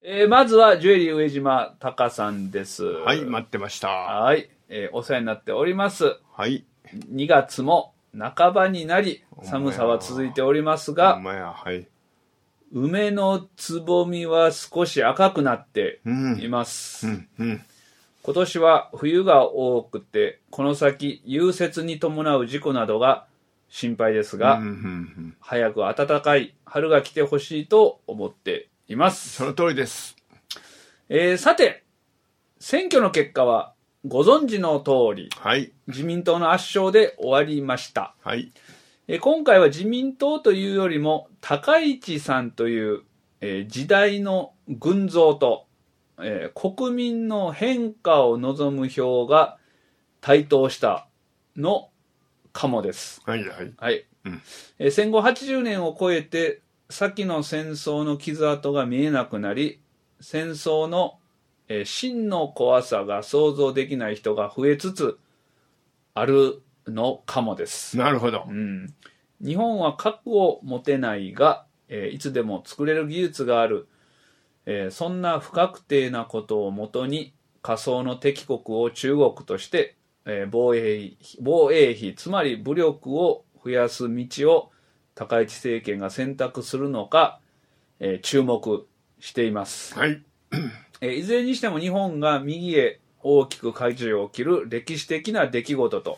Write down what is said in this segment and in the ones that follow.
まずはジュエリー上島隆さんです。 はい、待ってました。 はい、お世話になっております。 はい。 2月も半ばになり、寒さは続いておりますが、 はい。 梅のつぼみは少し赤くなっています。今年は冬が多くて、この先融雪に伴う事故などが心配ですが、早く暖かい春が来てほしいと思っています。 その通りです。 さて、選挙の結果はご存知の通り、 はい、 自民党の圧勝で終わりました。 はい、 今回は自民党というよりも高市さんという、時代の群像と、国民の変化を望む票が台頭したのかもです。 はいはいはい。戦後80年を超えて先の戦争の傷跡が見えなくなり、戦争の、真の怖さが想像できない人が増えつつあるのかもです。 なるほど。 日本は核を持てないが、いつでも作れる技術がある。そんな不確定なことをもとに仮想の敵国を中国として、防衛費、つまり武力を増やす道を高市政権が選択するのか、注目しています。 はい。 いずれにしても日本が右へ大きく舵を切る歴史的な出来事と、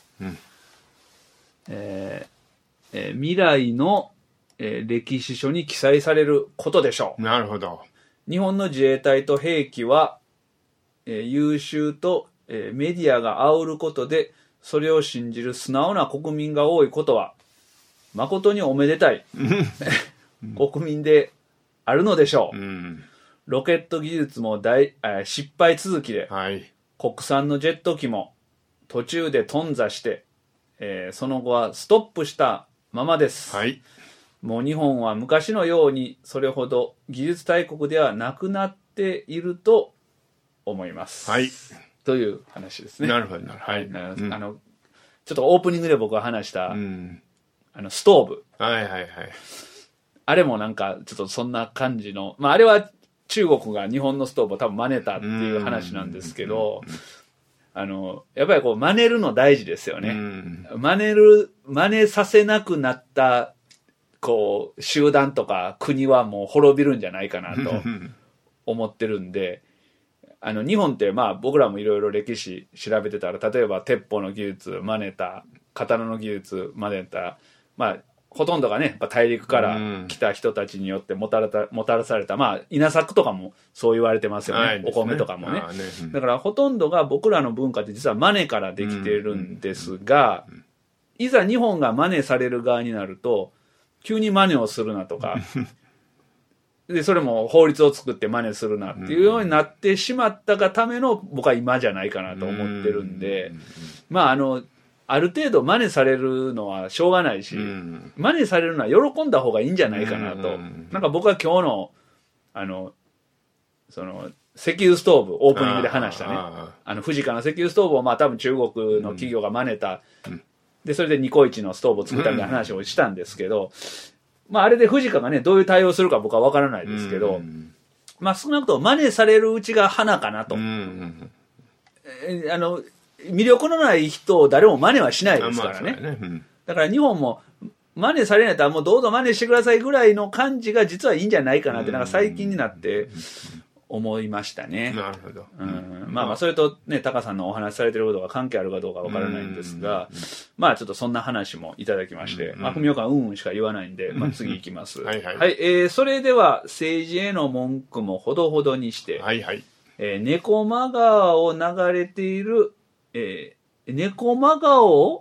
未来の、歴史書に記載されることでしょう。 なるほど。 日本の自衛隊と兵器は、優秀と、メディアが煽ることでそれを信じる素直な国民が多いことは誠におめでたい国民であるのでしょう。ロケット技術も失敗続きで、 はい、 国産のジェット機も途中で頓挫して、その後はストップしたままです。 はい、 もう日本は昔のようにそれほど技術大国ではなくなっていると思います。 はい。 という話ですね。 なるほど。はい。 ちょっとオープニングで僕が話した、ストーブ。 はいはいはい。 あれもなんかちょっとそんな感じの、あれは中国が日本のストーブを多分真似たっていう話なんですけど、やっぱりこう真似るの大事ですよね。真似させなくなったこう集団とか国はもう滅びるんじゃないかなと思ってるんで、日本って僕らもいろいろ歴史調べてたら、例えば鉄砲の技術真似た、刀の技術真似た、ほとんどがね大陸から来た人たちによってもたらされた、稲作とかもそう言われてますよね。お米とかもね。だからほとんどが僕らの文化って実は真似からできているんですが、いざ日本が真似される側になると急に真似をするなとかでそれも法律を作って真似するなっていうようになってしまったがための僕は今じゃないかなと思ってるんで、ある程度真似されるのはしょうがないし、真似されるのは喜んだ方がいいんじゃないかなと。なんか僕は今日のその石油ストーブオープニングで話したね、富士からの石油ストーブを多分中国の企業が真似た、でそれでニコイチのストーブを作ったみたいな話をしたんですけど、あれで富士香がねどういう対応するか僕は分からないですけど、少なくとも真似されるうちが花かなと。魅力のない人を誰も真似はしないですからね。だから日本も真似されないともうどうぞ真似してくださいぐらいの感じが実はいいんじゃないかなって、なんか最近になって思いましたね。 なるほど。 それとねタカさんのお話しされてることが関係あるかどうかわからないんですが、ちょっとそんな話もいただきまして、文岡はしか言わないんで、次行きます。はい、それでは政治への文句もほどほどにして、猫間川を流れている、猫間川を、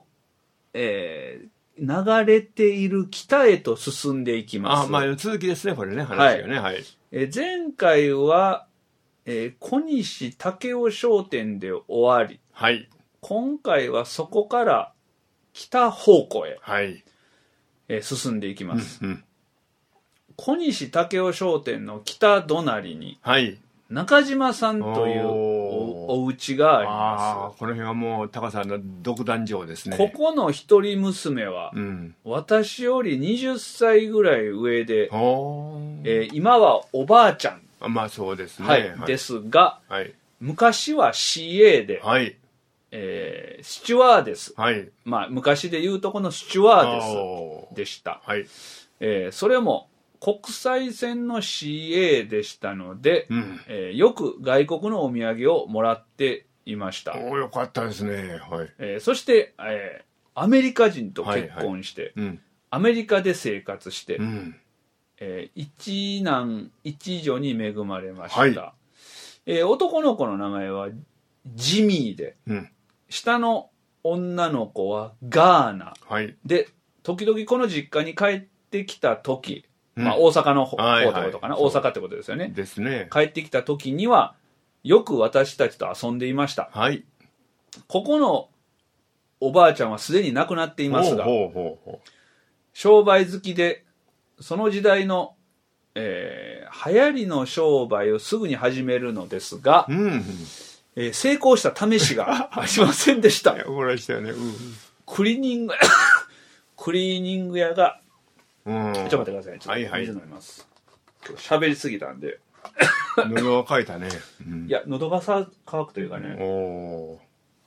流れている北へと進んでいきます。 続きですね、これね、話がね。はい。 前回は、小西武雄商店で終わり、今回はそこから北方向へ、進んでいきます。小西武雄商店の北隣に、中島さんというお家があります。 この辺はもうタカさんの独壇場ですね。 ここの一人娘は、私より20歳ぐらい上で、今はおばあちゃんまあそうですね。 はい。ですが、 はい。 昔は CA で、 はい。 スチュワーデス。 はい。 まあ、昔で言うとこのスチュワーデおスでした。 はい。 それも国際線の CA でしたので、 うん。 よく外国のお土産をもらっていました。 おー、よかったですね。はい。 そして、アメリカ人と結婚して、 うん。 アメリカで生活して、 うん。 一男一女に恵まれました。 はい男の子の名前はジミーで、 うん。 下の女の子はガーナはい。 で、時々この実家に帰ってきた時、 うんまあ大阪の方はいはいってことかな、 そう大阪ってことですよね。 ですね。 帰ってきた時には、よく私たちと遊んでいました。 はい。 ここのおばあちゃんはすでに亡くなっていますが、 ほうほうほ商売好きで、その時代の、流行りの商売をすぐに始めるのですがう。、うん。 成功した試しがありませんでした。 怒らしたよね。 クリーニング、クリーニング屋が、 うん。 ちょっと待ってください。ちょっはいはいと水飲みます。喋りすぎたんで。 喉が渇いたね。うんいや、喉が乾くというかね、 お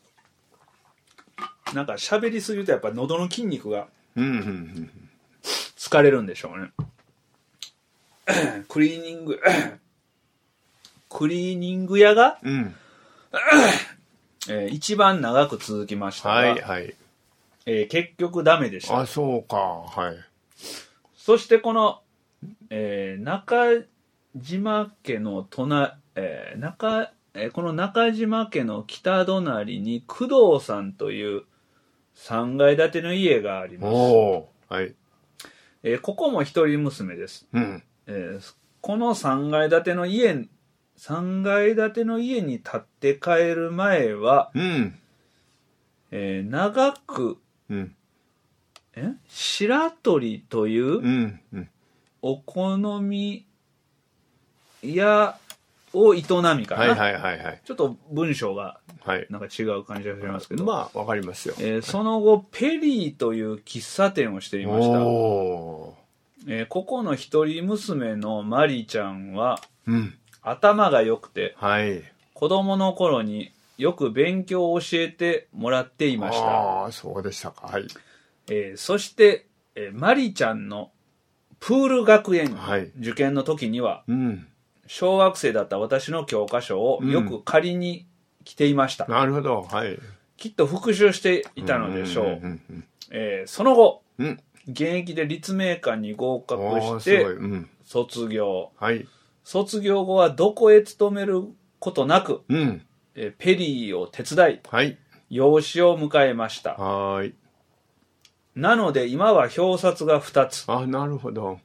ー。 なんか喋りすぎるとやっぱ喉の筋肉がうんうんうん。 疲れるんでしょうね。クリーニング、クリーニング屋が、 うん。 一番長く続きましたが、 はいはい。 結局ダメでした。 あ、そうか。はい。 そしてこの、中島家のこの中島家の北隣に工藤さんという3階建ての家があります。 おー。はい。 ここも一人娘です。 うん。 この3階建ての家に建って帰る前は、 うん。 長く、 うん。 白鳥といううん。うん。 お好み屋を営みかな。 はいはいはいはい。 ちょっと文章がはい。 なんか違う感じがしますけど、 まあ、わかりますよ。 その後、ペリーという喫茶店をしていました。 おここの一人娘のマリちゃんは、 ー。うん。 頭が良くて、 はい。 子供の頃によく勉強を教えてもらっていました。 ああ、そうでしたか。はい。 そして、マリちゃんのプール学園はい受験の時には、 うん。 小学生だった私の教科書をよく借りに来ていました。 なるほど。はい。 きっと復習していたのでしょう。 んんその後、 うん。うん。 現役で立命館に合格おーしてすごい。うん。 卒業。 はい。 卒業後はどこへ勤めることなく、 うん。 ペリーを手伝い、 はい。 養子を迎えました。 はーい。 なので今は表札が2つ。 あ、なるほど。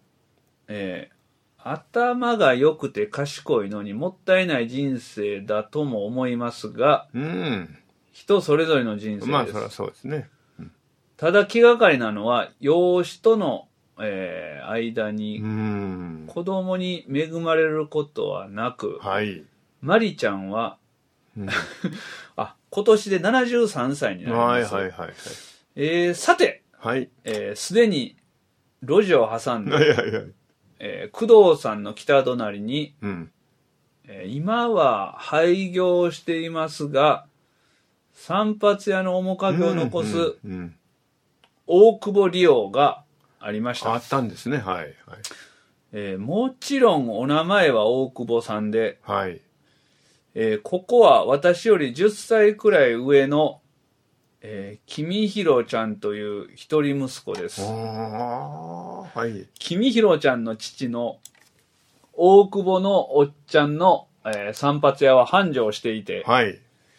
頭が良くて賢いのにもったいない人生だとも思いますが、 うん。 人それぞれの人生です。 まあ、そりゃそうですね。 ただ気がかりなのは、養子との、間うにん。 子供に恵まれることはなく、 はい。 マリちゃんは、 うん今年で73歳になります。 はいはいはいはい。 さて、 はい。 すでに路地を挟んで、 はいはいはい。 工藤さんの北隣に、 うん。 今は廃業していますが、散髪屋の面影を残すうんうん大久保利王がありました。 あったんですね。はいはい。 もちろんお名前は大久保さんで、 はい。 ここは私より10歳くらい上の、君弘ちゃんという一人息子です。 ああ、はい。 君弘ちゃんの父の大久保のおっちゃんの、散髪屋は繁盛していて、 はい。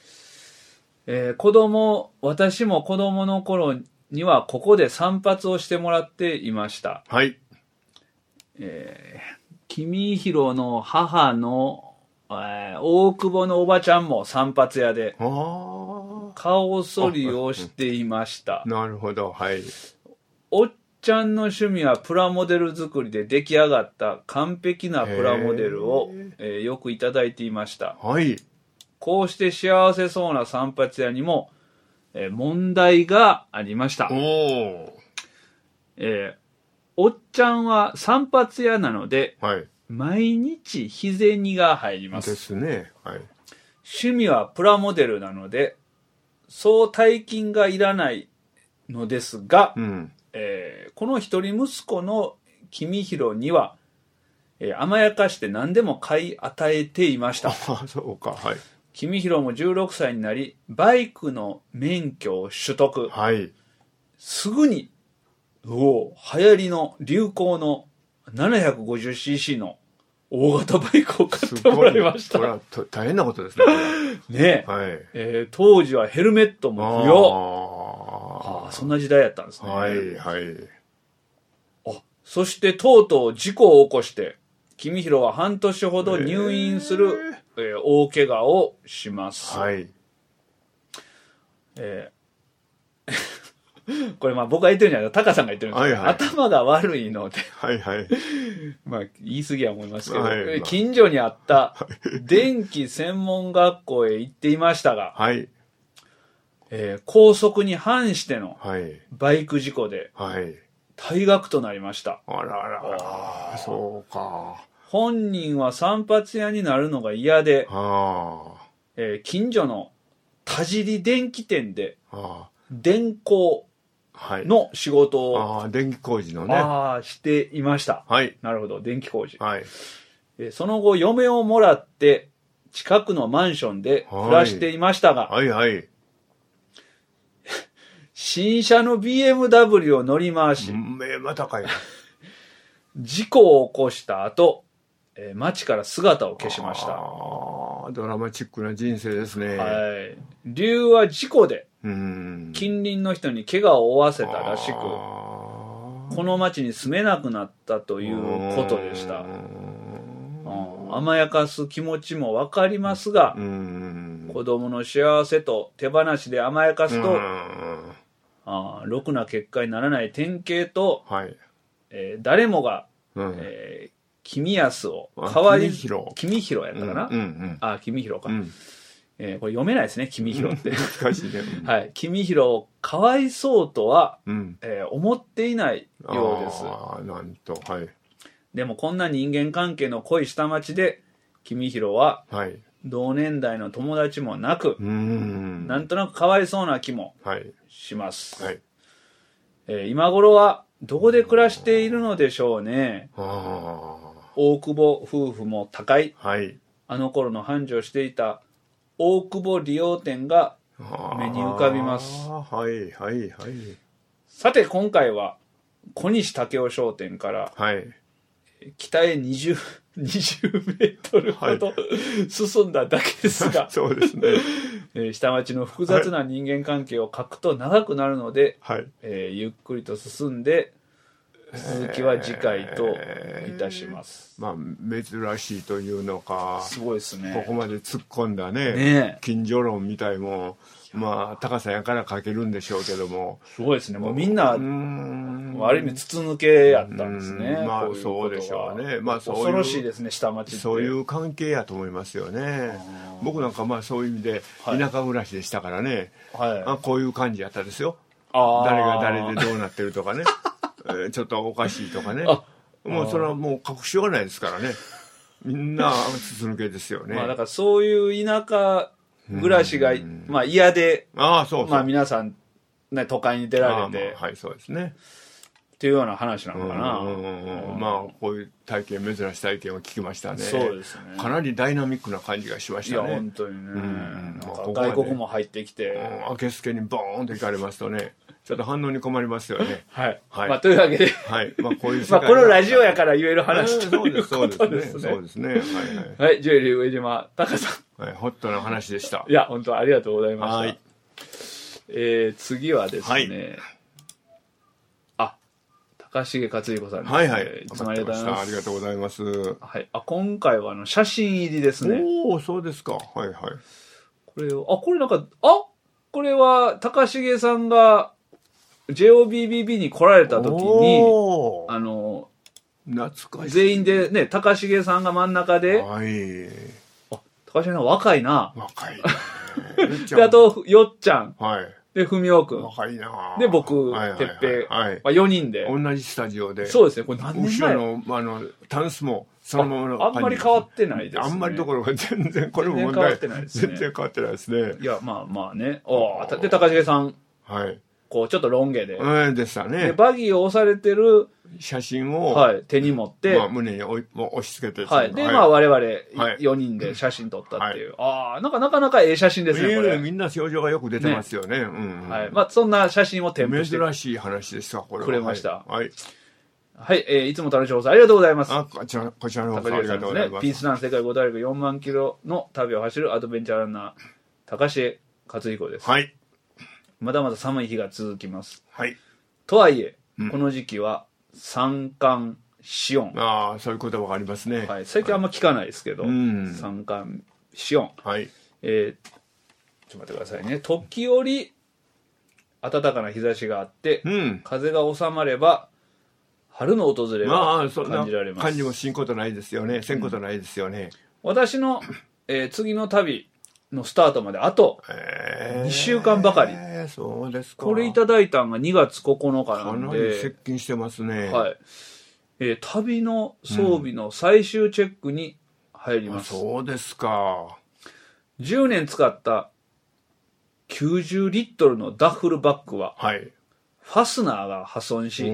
私も子供の頃にはここで散髪をしてもらっていました。 はい。 君弘の母の、大久保のおばちゃんも散髪屋でああ。 顔剃りをしていました。 なるほど。はい。 おっちゃんの趣味はプラモデル作りで出来上がった完璧なプラモデルを、よくいただいていました。 はい。 こうして幸せそうな散髪屋にも、問題がありました。 おお。 おっちゃんは散髪屋なので、 はい。 毎日日銭が入ります。 ですね。はい。 趣味はプラモデルなので、そう大金がいらないのですが、 うん。 この一人息子の君弘には、甘やかして何でも買い与えていました。 あ、そうか。はい。 君弘も16歳になり、バイクの免許を取得。 はい。 すぐに、流行りの流行の 750cc の大型バイクを買ってもらいました。 これは大変なことですね。 ねえ、 はい。 当時はヘルメットも不要。そんな時代やったんですね。 はいはい。 そしてとうとう事故を起こして、君弘は半年ほど入院する、大怪我をします。 はい。 これまあ僕が言ってるんじゃないタカさんが言ってるんですけど、 はいはい、 頭が悪いのではいはい。 まあ言い過ぎは思いますけど、 はい近所にあった電気専門学校へ行っていましたが、 はい。 校則に反してのバイク事故で退学となりました。 あらあら、そうか。 本人は散髪屋になるのが嫌で、近所の田尻電気店で電工の仕事を、 電気工事のね。 していました。 はい。 なるほど、電気工事。 はい。 その後、嫁をもらって、近くのマンションで暮らしていましたが、 はいはい。 新車の BMW を乗り回し、 またかい。 事故を起こした後、街から姿を消しました。 ドラマチックな人生ですね。 はい。理由は事故で、近隣の人に怪我を負わせたらしく、この町に住めなくなったということでした。甘やかす気持ちもわかりますが、子供の幸せと手放しで甘やかすと、ろくな結果にならない典型と、誰もが、君安を代わり、君弘やったかな、君弘か。これ読めないですね、君弘って。 難しいね。 はい。君弘をかわいそうとは、思っていないようです。 なんと、はい。 でもこんな人間関係の濃い下町で、君弘は、同年代の友達もなく、なんとなくかわいそうな気もします。今頃はどこで暮らしているのでしょうね。大久保夫婦も高い、あの頃の繁盛していた大久保理容店が目に浮かびます。さて今回は小西武雄商店から、北へ20メートルほど、進んだだけですが、 そうですね。 下町の複雑な人間関係を書くと長くなるので、ゆっくりと進んで、続きは次回といたします。 まあ、珍しいというのか、 すごいですね。 ここまで突っ込んだね、近所論みたいも、まあ、高さやから書けるんでしょうけども。 すごいですね。もうみんな、ある意味、筒抜けやったんですね。 まあ、そうでしょうね。まあ、 恐ろしいですね、下町って。 そういう関係やと思いますよね。僕なんか、まあ、そういう意味で、田舎暮らしでしたからね。こういう感じやったですよ。誰が誰でどうなってるとかね。ちょっとおかしいとかね。もうそれはもう隠しようがないですからね。みんな筒抜けですよね。 まあだからそういう田舎暮らしがまあ嫌で、まあ皆さんね都会に出られて、 そうですね。 っていうような話なのかな。 まあこういう体験、珍しい体験を聞きましたね。 そうですね。 かなりダイナミックな感じがしましたね。 いや本当にね。外国も入ってきて、 明けすけにボーンと行かれますとね。ちょっと反応に困りますよね。 まあ、というわけで。 まあ、こういうまあ、このラジオやから言える話ということですね。 そうですね。 はい。ジュエリー上島隆さん。ホットな話でした。 いや、本当ありがとうございました。次はですね。高重克彦さんです。いつもありがとうございます。 ありがとうございます。 はい。今回は写真入りですね。 そうですか。これを、これなんか、これは高重さんが、JOBBB に来られた時に、 懐かしい。 全員でね、高重さんが真ん中で、高重さん若いな。 若い。 で、あと、よっちゃん。で、ふみおくん。 若いな。 で、僕、てっぺい。4人で。 同じスタジオで。 そうですね、これ何年前？ 後ろの、タンスも、 そのままのあんまり変わってないですね。 あんまりどころか全然これも問題全然変わってないですね。 いやまあね。で高重さん、 はい、 こうちょっとロン毛で、 でしたね。 でバギーを押されてる写真を、 はい、手に持って、 胸に押し付けて、 はい、で、我々4人で写真撮ったっていう、なかなかええ写真ですね、これ。 みんな表情がよく出てますよね。 はい、そんな写真を添付して珍しい話でしたこれは。 くれました。 はい。 はい、いつも楽しい放送ありがとうございます。 こちらの放送ありがとうございます。 ピースラン世界5大陸4万キロの旅を走るアドベンチャーランナー、高重克彦です。 はい。 まだまだ寒い日が続きます。 はい。 とはいえ、この時期は三寒四温。 そういう言葉がありますね。 はい。最近あんま聞かないですけど、三寒四温。 はい。 ちょっと待ってくださいね。時折、暖かな日差しがあって、風が収まれば、春の訪れが感じられます。 感じもせんことないですよね。 私の、次の旅のスタートまであと2週間ばかり。 そうですか。 これいただいたのが2月9日なんで。 かなり接近してますね。 はい。旅の装備の最終チェックに入ります。 そうですか。 10年使った90リットルのダッフルバッグは、 はい、 ファスナーが破損し、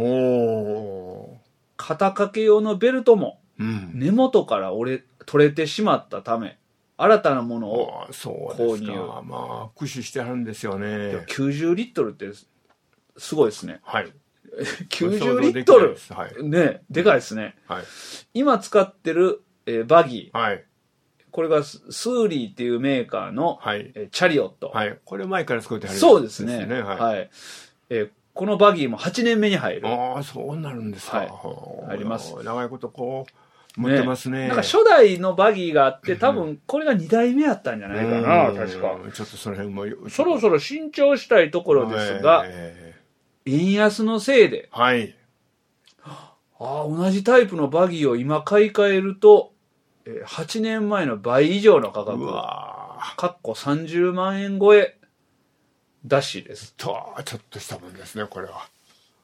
肩掛け用のベルトも根元から取れてしまったため、新たなものを購入。 駆使してあるんですよね。 90リットルってすごいですね。 はい。 90リットル、ね、でかいですね。 はい、 今使ってる、バギー。 はい、 これがスーリーっていうメーカーの、チャリオット。 はい。これ前から作ってはるんですね。そうですね。はい。このバギーも8年目に入る。 そうなるんですか。 はい。入ります。 長いこと持ってますね。 なんか初代のバギーがあって、多分これが2代目やったんじゃないかな、確か。 ちょっとその辺も。 そろそろ新調したいところですが、円安のせいで、 はい。 同じタイプのバギーを今買い替えると、8年前の倍以上の価格。30万円超えだしです。 ちょっとしたもんですね、これは。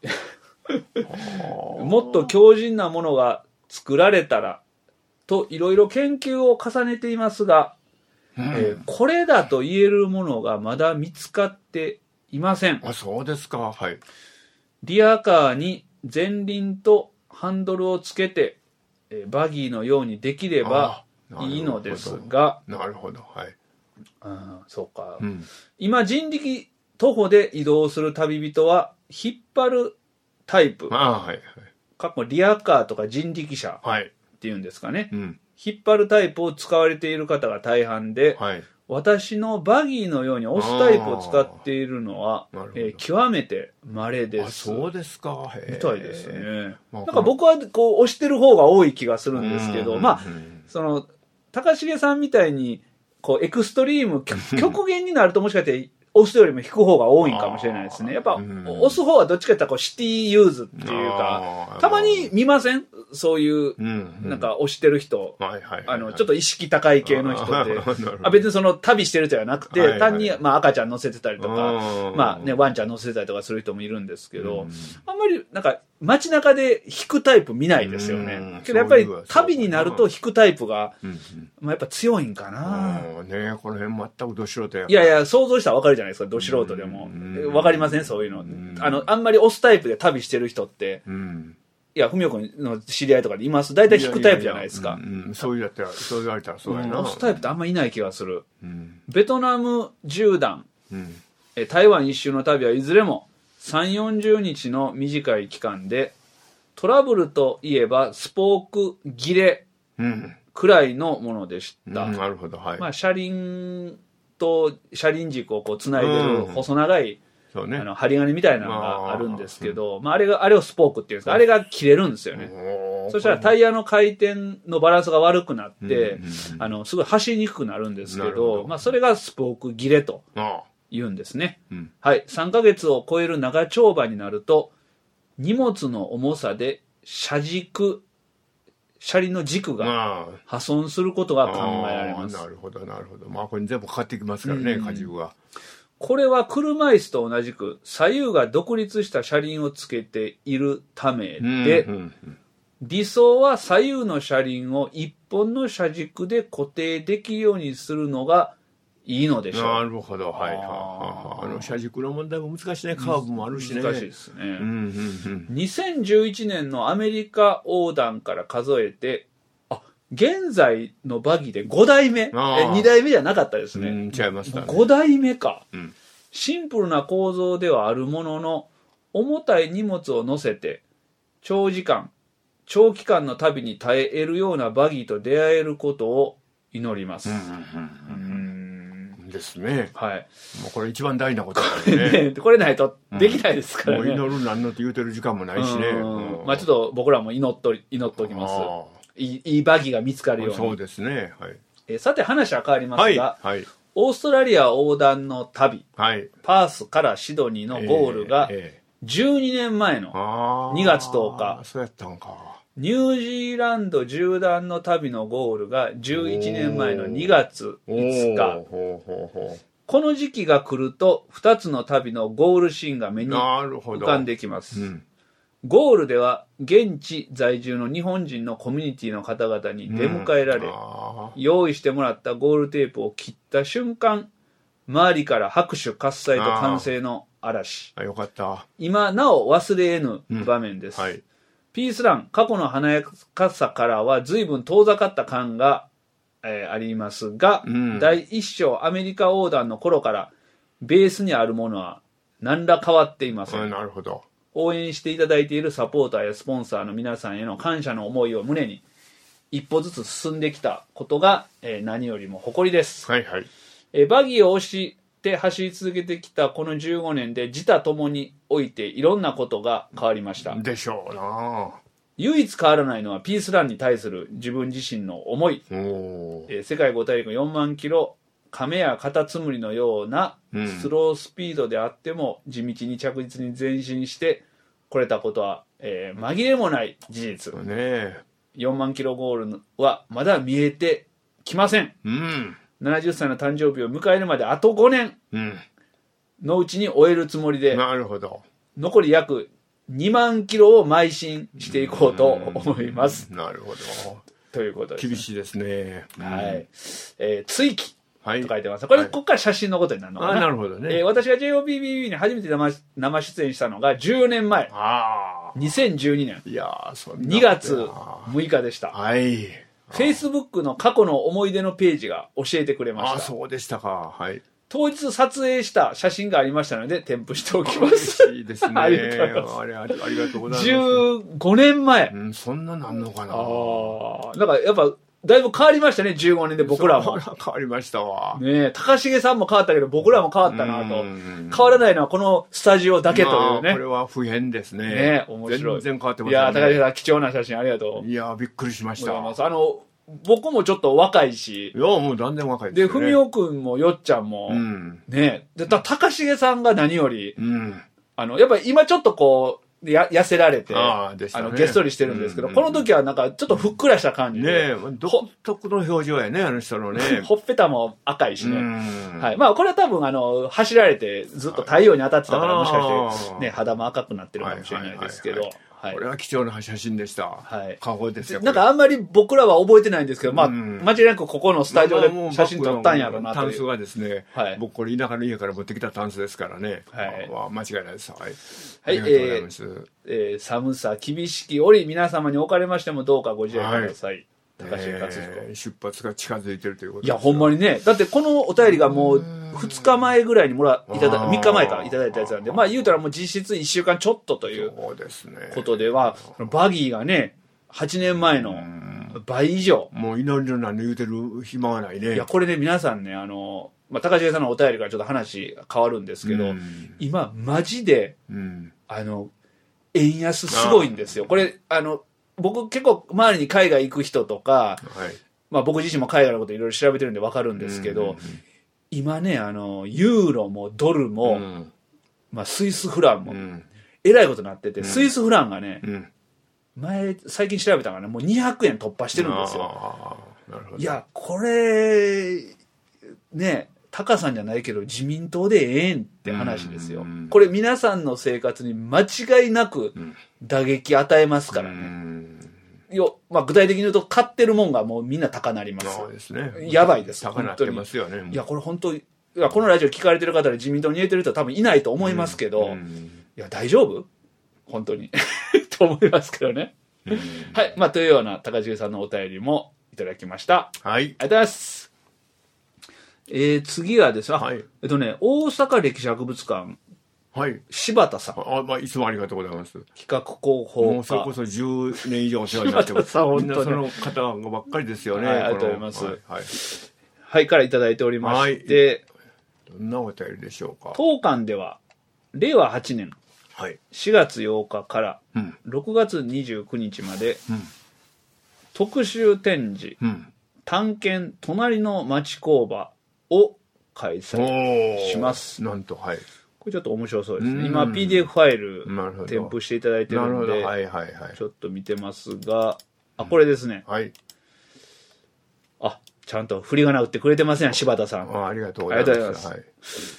もっと強靭なものが作られたら、といろいろ研究を重ねていますが、これだと言えるものがまだ見つかっていません。 そうですか。はい。 リアカーに前輪とハンドルをつけて、バギーのようにできればいいのですが。 なるほど。はい。 そうか。今、人力徒歩で移動する旅人は、引っ張るタイプ。リアカーとか人力車っていうんですかね。引っ張るタイプを使われている方が大半で、私のバギーのように押すタイプを使っているのは、極めて稀です。 そうですか。 みたいですね。なんか僕はこう押してる方が多い気がするんですけど、高重さんみたいに、こうエクストリーム、極限になるともしかして押すよりも引く方が多いんかもしれないですね。やっぱ、押す方はどっちかって言ったらシティユーズっていうか、たまに見ません？そういう、なんか押してる人。ちょっと意識高い系の人って。別にその旅してる人じゃなくて、単に赤ちゃん乗せてたりとか、ワンちゃん乗せてたりとかする人もいるんですけど、あんまりなんか街中で引くタイプ見ないですよね。けどやっぱり旅になると引くタイプが、やっぱ強いんかな。 この辺全くど素人や。 いや、想像したらわかるじゃないですか、ど素人でも。わかりませんそういうの。あんまり押すタイプで旅してる人って、いや、ふみおくんの知り合いとかでいます。大体引くタイプじゃないですか。 そう言われたらそうやな。 押すタイプってあんまいない気がする。ベトナム縦断、台湾一周の旅はいずれも3、40日の短い期間で、トラブルといえばスポーク切れくらいのものでした。 なるほど、はい。 車輪と車輪軸をこう繋いでる細長い、針金みたいなのがあるんですけど、あれをスポークっていうんですか、あれが切れるんですよね。そしたらタイヤの回転のバランスが悪くなって、すごい走りにくくなるんですけど、それがスポーク切れと言うんですね。はい。3ヶ月を超える長丁場になると、荷物の重さで車輪の軸が破損することが考えられます。 なるほど。これ全部かかってきますからね、荷重が。 これは車椅子と同じく左右が独立した車輪をつけているためで、 理想は左右の車輪を一本の車軸で固定できるようにするのがいいのでしょう。 なるほど。はい。車軸の問題も難しいね。カーブもあるしね。 難しいですね。2011年のアメリカ横断から数えて、現在のバギーで5代目。2代目じゃなかったですね。 違いましたね。 5代目か。シンプルな構造ではあるものの、重たい荷物を乗せて、長期間の旅に耐え得るようなバギーと出会えることを祈ります。 ですね。 はい。 もうこれ一番大事なことだね。 これないとできないですからね。 もう祈るなんのって言うてる時間もないしね。 まあちょっと僕らも祈っときます。いいバギーが見つかるように。 そうですね。はい。 さて話は変わりますが、オーストラリア横断の旅、パースからシドニーのゴールが12年前の2月10日。 そうやったんか。 ニュージーランド縦断の旅のゴールが11年前の2月5日。この時期が来ると2つの旅のゴールシーンが目に浮かんできます。ゴールでは現地在住の日本人のコミュニティの方々に出迎えられ、用意してもらったゴールテープを切った瞬間、周りから拍手喝采と歓声の嵐。 よかった。 今なお忘れ得ぬ場面です。ピースラン、過去の華やかさからは随分遠ざかった感が、ありますが、第一章アメリカ横断の頃からベースにあるものは何ら変わっていません。 なるほど。 応援していただいているサポーターやスポンサーの皆さんへの感謝の思いを胸に一歩ずつ進んできたことが、何よりも誇りです。バギーを押して走り続けてきたこの15年で自他ともにおいていろんなことが変わりました。 でしょうな。 唯一変わらないのはピースランに対する自分自身の思い。世界5大陸4万キロ、亀やカタツムリのようなスロースピードであっても地道に着実に前進してこれたことは、紛れもない事実。4万キロゴールはまだ見えてきません。70歳の誕生日を迎えるまであと5年のうちに終えるつもりで、残り約2万キロを邁進していこうと思います。 なるほど。 ということです、ね。 厳しいですね。 追記と書いてます。ここから写真のことになるのかな。 なるほどね。 私が JOBBB に初めて生出演したのが14年前。2012年。2月6日でした。Facebook の過去の思い出のページが教えてくれました。 そうでしたか。 当日撮影した写真がありましたので添付しておきます。 いいですね。ありがとうございます。 15年前。 そんななんのかな。 なんかやっぱだいぶ変わりましたね、15年で僕らも。 変わりましたわ。 高重さんも変わったけど僕らも変わったなと。変わらないのはこのスタジオだけというね。 これは不変ですね。 面白い。 全然変わってますね。 高重さん貴重な写真ありがとう。 びっくりしました。 僕もちょっと若いし。 もう断然若いです。で、ふみおくんもよっちゃんも。で、高重さんが何より、やっぱり今ちょっとこう、痩せられて、げっそりしてるんですけど、この時はなんかちょっとふっくらした感じで。 独特の表情やね、あの人のね。 ほっぺたも赤いしね。まあこれは多分走られてずっと太陽に当たってたからもしかしてね、肌も赤くなってるかもしれないですけど。 これは貴重な写真でした。過保ですよ。 なんかあんまり僕らは覚えてないんですけど、間違いなくここのスタジオで写真撮ったんやろうなと。 タンスはですね、僕これ田舎の家から持ってきたタンスですからね。間違いないです。ありがとうございます。 寒さ厳しき折皆様におかれましてもどうかご自愛ください。高重克彦。 出発が近づいてるということです。いや、ほんまにね。だってこのお便りがもう2日前ぐらいに3日前からいただいたやつなんで、言うたらもう実質1週間ちょっとということでは、バギーがね、8年前の倍以上。 もう祈りの何言うてる暇はないね。 いや、これね、皆さんね、高重さんのお便りからちょっと話変わるんですけど、今、マジで、円安すごいんですよ。これ、僕結構周りに海外行く人とか、僕自身も海外のこといろいろ調べてるんで分かるんですけど、今ね、ユーロもドルも、スイスフランも、えらいことになってて、スイスフランがね、最近調べたからね、もう200円突破してるんですよ。いや、これ、ね、タカさんじゃないけど自民党でええんって話ですよ。これ皆さんの生活に間違いなく打撃与えますからね。 まあ、具体的に言うと買ってるもんがもうみんな高なります。 そうですね。 やばいです。 高なってますよね。 いや、これ本当、いや、このラジオ聞かれてる方で自民党に入れてる人は多分いないと思いますけど、いや、大丈夫本当に。と思いますけどね。はい。まあ、というような高重さんのお便りもいただきました。 はい。ありがとうございます。次はですね、はい、大阪歴史博物館。はい。柴田さん。 まあ、いつもありがとうございます。 企画広報課。 もうそれこそ10年以上お世話になってます。柴田さん、本当に。みんなその方ばっかりですよね。 はい、ありがとうございます。はい。はい、からいただいておりまして、 どんなお便りでしょうか。 当館では、令和8年。はい、4月8日から6月29日まで、特集展示、探検隣の町工場を開催します。 なんと、はい。 これちょっと面白そうですね。今 PDF ファイル添付していただいてるんで、ちょっと見てますが、これですね。はい。ちゃんと振り仮名打ってくれてますね、柴田さん。 ありがとうございます。ありがとうございます。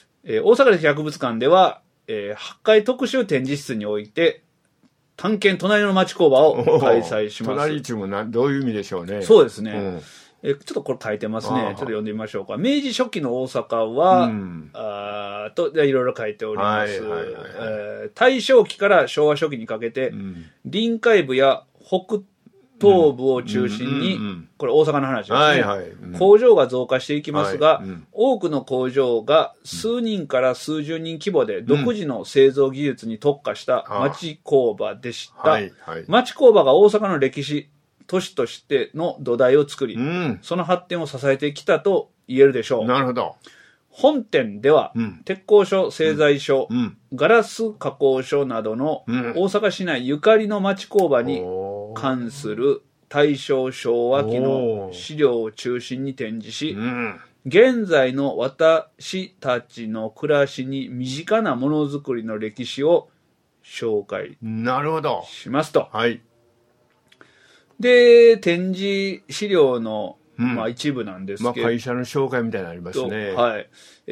大阪歴史博物館では、8階特集展示室において、探検隣の町工場を開催します。 隣中もどういう意味でしょうね。 そうですね。ちょっとこれ書いてますね。ちょっと読んでみましょうか。明治初期の大阪は、いろいろ書いております。大正期から昭和初期にかけて、臨海部や北東部を中心に、これ大阪の話ですね。工場が増加していきますが、多くの工場が数人から数十人規模で独自の製造技術に特化した町工場でした。町工場が大阪の歴史、都市としての土台を作り、その発展を支えてきたと言えるでしょう。 なるほど。 本店では、鉄工所、製材所、ガラス加工所などの大阪市内ゆかりの町工場に関する大正昭和期の資料を中心に展示し、現在の私たちの暮らしに身近なものづくりの歴史を紹介しますと。はい。で、展示資料のまあ一部なんですけど、 会社の紹介みたいなのありますね。 はい。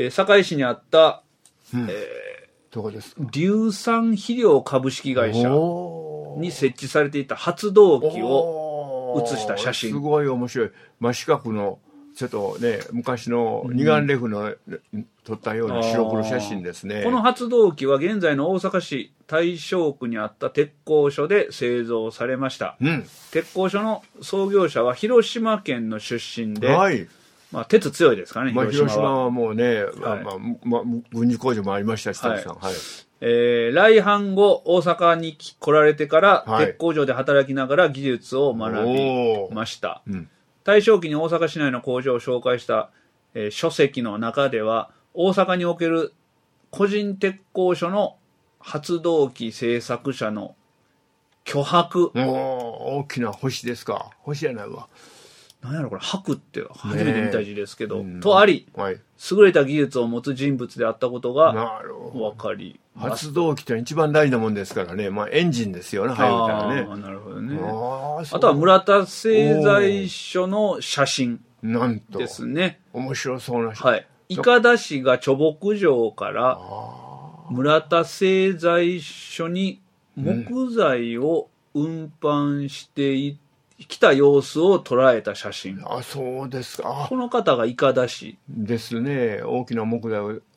堺市にあった、 どこですか？ 硫酸肥料株式会社に設置されていた発動機を写した写真。 すごい面白い。真四角のちょっとね、昔の二眼レフの撮ったような白黒写真ですね。 この発動機は現在の大阪市大正区にあった鉄工所で製造されました。鉄工所の創業者は広島県の出身で、まあ、鉄強いですからね、 広島はもうね、軍事工場もありましたし、 来阪後、大阪に来られてから、鉄工場で働きながら技術を学びました。大正期に大阪市内の工場を紹介した、書籍の中では、大阪における個人鉄工所の発動機製作者の巨箔。 大きな星ですか。星じゃないわ。 何やろこれ、箔って初めて見た字ですけど、とあり、優れた技術を持つ人物であったことが分かります。 発動機って一番大事なもんですからね。まあエンジンですよね、入るからね。 なるほどね。あとは村田製材所の写真ですね。 面白そうな写真。はい。いかだ市が貯木場から村田製材所に木材を運搬してきた様子を捉えた写真。 そうですか。 この方がいかだ市ですね。大きな木材を、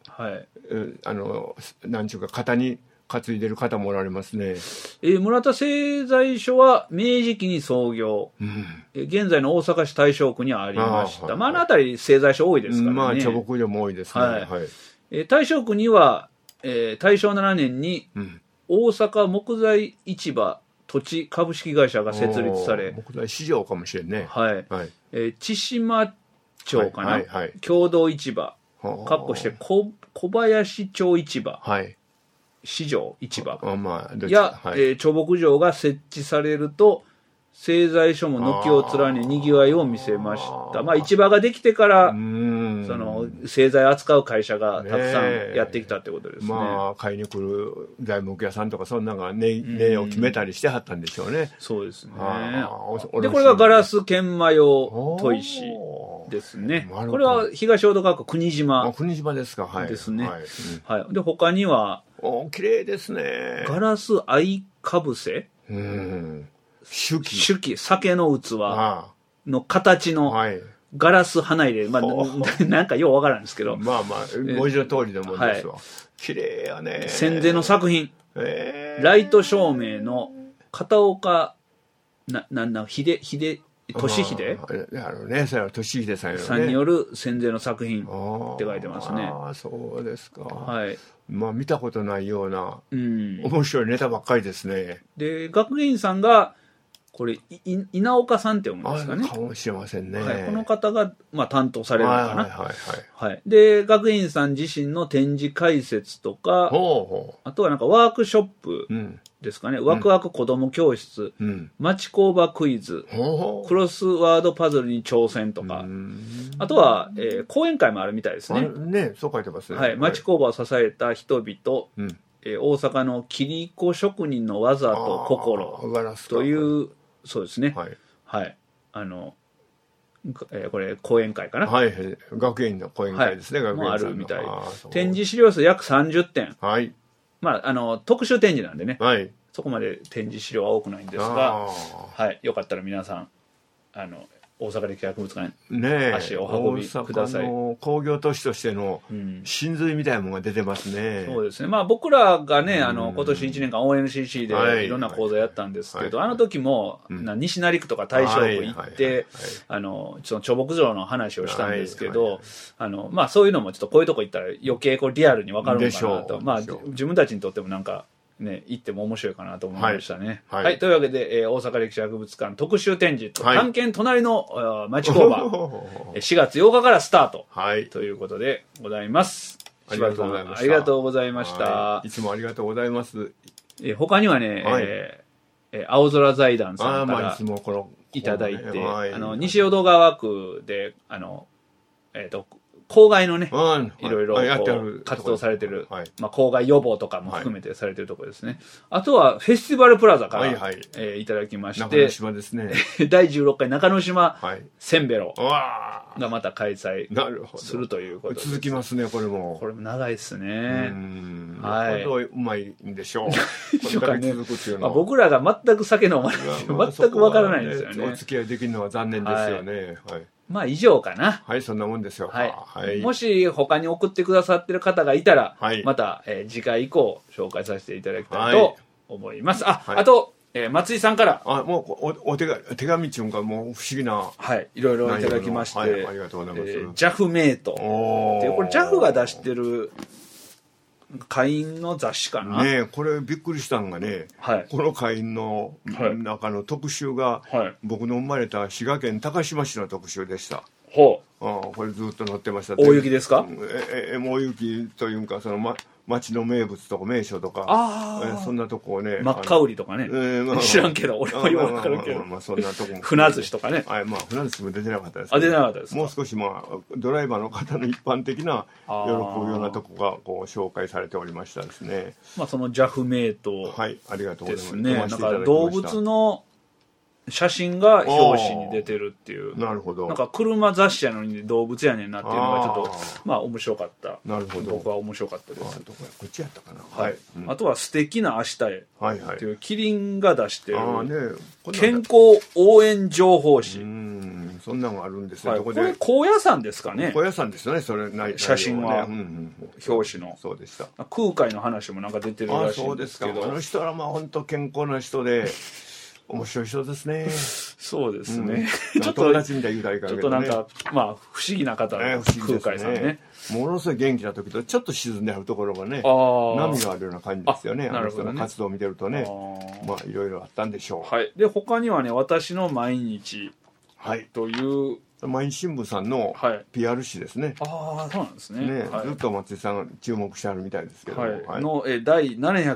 なんちゅうか肩に担いでる方もおられますね。 村田製材所は明治期に創業。現在の大阪市大正区にありました。あの辺り製材所多いですからね。 貯木所も多いですね。 大正区には、大正7年に大阪木材市場土地株式会社が設立され、 木材市場かもしれんね。 千島町かな、共同市場、かっこして小林町市場、市場市場や、貯木場が設置されると、製材所も軒を連ねにぎわいを見せました。まあ市場ができてから、その製材扱う会社がたくさんやってきたってことですね。 まあ買いに来る材木屋さんとかそんなのが値を決めたりしてはったんでしょうね。 そうですね。でこれがガラス研磨用砥石ですね。これは東大阪区国島。 国島ですか。 ですね。で他には綺麗ですね。 ガラス合かぶせ。 酒器。 酒器、酒の器の形のガラス花入れ、まあ、なんかようわからんですけど。 まあまあ、文字の通りのものですわ。綺麗やね。 戦前の作品。ライト照明の片岡、俊秀ね、それは俊秀さんさんによる戦前の作品って書いてますね。 ああ、そうですか。 はい。 まあ見たことないような、面白いネタばっかりですね。 で、学芸員さんが、これ、稲岡さんって読むんですかね。 かもしれませんね。 はい、この方が、まあ、担当されるのかな。 はい。 で、学芸員さん自身の展示解説とか、あとはなんかワークショップですかね。ワクワク子ども教室、町工場クイズ、クロスワードパズルに挑戦とか、あとは、講演会もあるみたいですね。 ね、そう書いてますね。 はい。町工場を支えた人々、大阪の切子職人の技と心という、そうですね。はい。これ、講演会かな。 はい。学園の講演会ですね、学園もあるみたい。展示資料数約30点。 はい。 まあ、特集展示なんでね。はい。そこまで展示資料は多くないんですが、はい。よかったら皆さん、大阪歴史博物館に足をお運びください。 工業都市としての真髄みたいなものが出てますね。 そうですね。まあ僕らがね、今年1年間 ONCC でいろんな講座やったんですけど、あの時も、西成区とか大正区行って、その貯木場の話をしたんですけど、まあそういうのもちょっとこういうとこ行ったら余計こうリアルにわかるのかなと。まあ自分たちにとってもなんか、ね、行っても面白いかなと思いましたね。はい。というわけで、大阪歴史博物館特集展示と、探検隣の町工場、4月8日からスタート。はい。ということでございます。 ありがとうございました。 ありがとうございました。 いつもありがとうございます。 他にはね、青空財団さんからいただいて、西淀川区で、郊外のね、いろいろ活動されてる、まあ郊外予防とかも含めてされてるところですね。あとはフェスティバルプラザからいただきまして、 中之島ですね。 第16回中之島センベロがまた開催するということで。 続きますね、これも。 これも長いですね。 はい。うまいんでしょう。 僕らが全く酒飲まない。全くわからないんですよね。 お付き合いできるのは残念ですよね。 まあ以上かな。 はい、そんなもんですよ。 はい。もし他に送ってくださってる方がいたら、また次回以降紹介させていただきたいと思います。あと、松井さんから。 もう手紙っていうかもう不思議な。 はい。いろいろいただきまして。 ありがとうございます。 ジャフメイト。これジャフが出してる会員の雑誌かな。 ねえ、これびっくりしたんがね、この会員の中の特集が、僕の生まれた滋賀県高島市の特集でした。これずっと載ってました。 大雪ですか？ 大雪というか、その町の名物とか名所とか、そんなとこをね。 真っ赤売りとかね。知らんけど、俺はよくわかるけど。 そんなとこも。 船寿司とかね。 まあ、船寿司も出てなかったです。 出てなかったです。 もう少しドライバーの方の一般的な喜ぶようなとこがこう紹介されておりましたですね。 まあ、そのジャフメイト。 はい、ありがとうございます。 ね、なんか動物の写真が表紙に出てるっていう。 なるほど。 なんか車雑誌やのに動物やねんなっていうのがちょっと、まあ面白かった。 なるほど。 僕は面白かったです。 こっちやったかな。 はい。あとは素敵な明日へっていうキリンが出してる健康応援情報誌。 そんなのがあるんですね。 これ高野山ですかね。 高野山ですよね。それ写真は表紙の。 そうでした。 空海の話もなんか出てるらしいんですけど。 あの人はまあ本当健康な人で。面白い人ですね。 そうですね。 ちょっと友達みたいに言うたらいいからね。 ちょっとなんか、まあ、不思議な方、空海さんね。 ものすごい元気な時と、ちょっと沈んであるところがね、波があるような感じですよね。あの人の活動を見てるとね。まあ、いろいろあったんでしょう。 はい。で、他にはね、私の毎日という、 毎日新聞さんの PR 誌ですね。 ああ、そうなんですね。 ずっと松井さんが注目してあるみたいですけど。 の第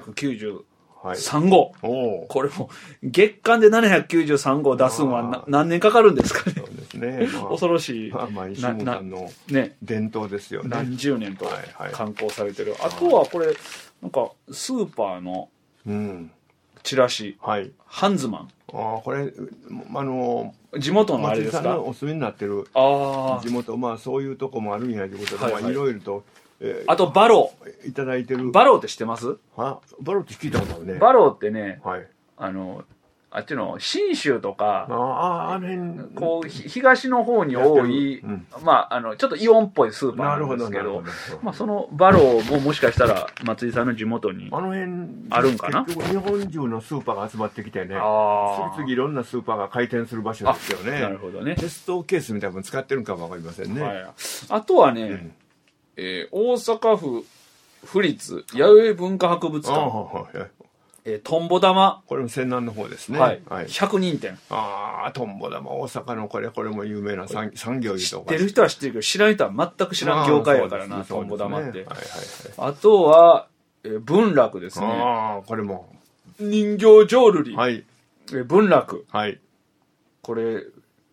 793号。これも月間で793号出すのは何年かかるんですかね。 そうですね。 恐ろしい。 毎日新聞さんの伝統ですよね。 何十年と刊行されてる。あとはこれ、なんかスーパーのチラシ。ハンズマン。 これ、 地元のあれですか？ 松井さんのお住みになってる地元、まあそういうとこもあるんやということで、いろいろと。 あとバローいただいてる。 バローって知ってます？ バローって聞いたことあるね。 バローってね、 あっちの信州とか、 あの辺、 こう、東の方に多い、まあ、ちょっとイオンっぽいスーパーなんですけど、まあ、そのバローももしかしたら松井さんの地元にあるんかな。 結局日本中のスーパーが集まってきてね、次々いろんなスーパーが開店する場所ですよね。 なるほどね。 テストケースみたいなの使ってるんかもわかりませんね。はい、 あとはね、大阪府府立弥生文化博物館。とんぼ玉。 これも泉南の方ですね。 はい。100人店。 ああ、とんぼ玉、大阪のこれも有名な産業いうとこ。 知ってる人は知ってるけど、知らん人は全く知らん業界やからな、とんぼ玉って。あとは、文楽ですね。 ああ、これも。 人形浄瑠璃。 はい。 文楽。 はい。 これ、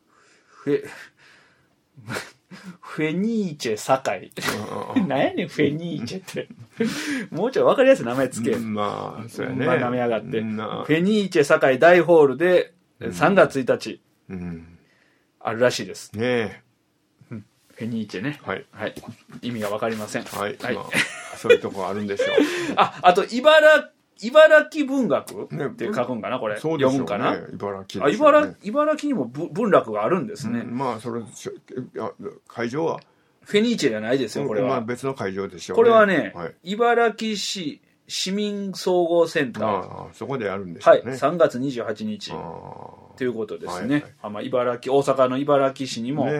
フェニーチェ堺。何やねん、フェニーチェって。もうちょい分かりやすい名前つけ。 まあ、そうやね。 まあ、舐めやがって。フェニーチェ堺大ホールで3月1日、あるらしいです。 ねえ。 フェニーチェね。 はい。 はい。意味が分かりません。 はい。そういうとこあるんでしょう。 あと、茨城文学って書くんかな、これ。読むんかな。 茨城。 茨城にも文楽があるんですね。 まあ、それ、会場はフェニーチェじゃないですよ、これは。 まあ、別の会場でしょうね。 これはね、茨城市市民総合センター。 そこでやるんでしょうね。 はい、3月28日。ということですね。大阪の茨城市にも、はい、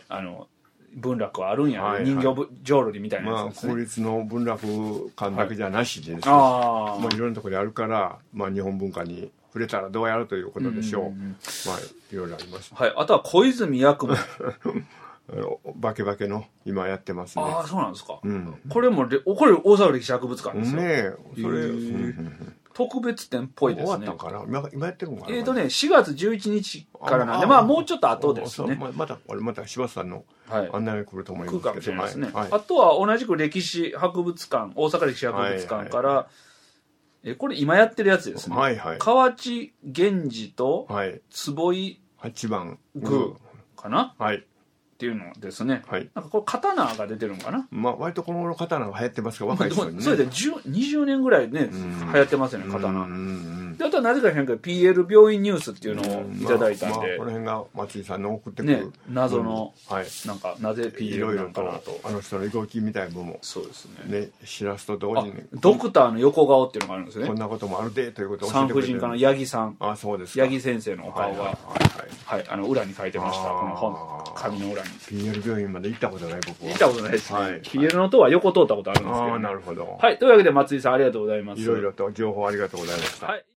文楽はあるんや、人形浄瑠璃みたいなやつですね。 まあ、公立の文楽館だけじゃなしでですね、まあ、いろんなところであるから、まあ、日本文化に触れたらどうやるということでしょう。まあ、いろいろあります。 はい、あとは小泉八雲。 バケバケの今やってますね。 ああ、そうなんですか。これ大阪歴史博物館ですよ。 ねえ、それ、 特別展っぽいですね。 終わったんかな、今やってるのかな。 4月11日からなんで、まあもうちょっと後ですね。 また柴田さんの案内が来ると思いますけど。来るかもしれないですね。あとは同じく歴史博物館、大阪歴史博物館から、これ今やってるやつですね。河内源氏と坪井八幡宮かな。 はい。 っていうのですね。なんかこれ刀が出てるのかな。 まあ割とこの頃刀が流行ってますから若い人にね。 それで20年ぐらいね流行ってますよね、刀。であとはなぜか変か PL 病院ニュースっていうのをいただいたんで、 この辺が松井さんの送ってくる謎のなんかなぜ PL なのかなと、 あの人の動きみたいな部分もそうですね知らすと同時にドクターの横顔っていうのがあるんですね。 こんなこともあるでということを産婦人科の八木さん。 あ、そうですか。 八木先生のお顔が裏に書いてました。この本紙の裏に。 PL 病院まで行ったことない。僕は行ったことないですね。PL の塔は横通ったことあるんですけど。 なるほど。 はい、というわけで松井さんありがとうございます。 いろいろと情報ありがとうございました。